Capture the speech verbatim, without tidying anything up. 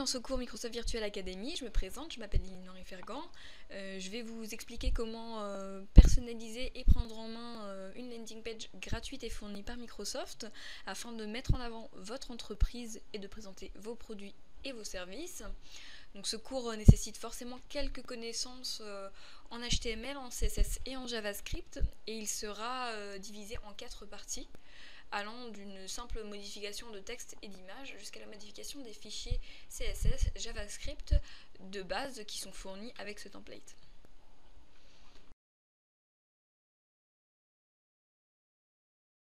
ce cours Microsoft Virtual Academy. Je me présente, je m'appelle Lynn-Henri Fergan. Euh, je vais vous expliquer comment euh, personnaliser et prendre en main euh, une landing page gratuite et fournie par Microsoft afin de mettre en avant votre entreprise et de présenter vos produits et vos services. Donc ce cours euh, nécessite forcément quelques connaissances euh, en H T M L, en C S S et en JavaScript, et il sera euh, divisé en quatre parties, allant d'une simple modification de texte et d'image jusqu'à la modification des fichiers C S S, JavaScript de base qui sont fournis avec ce template.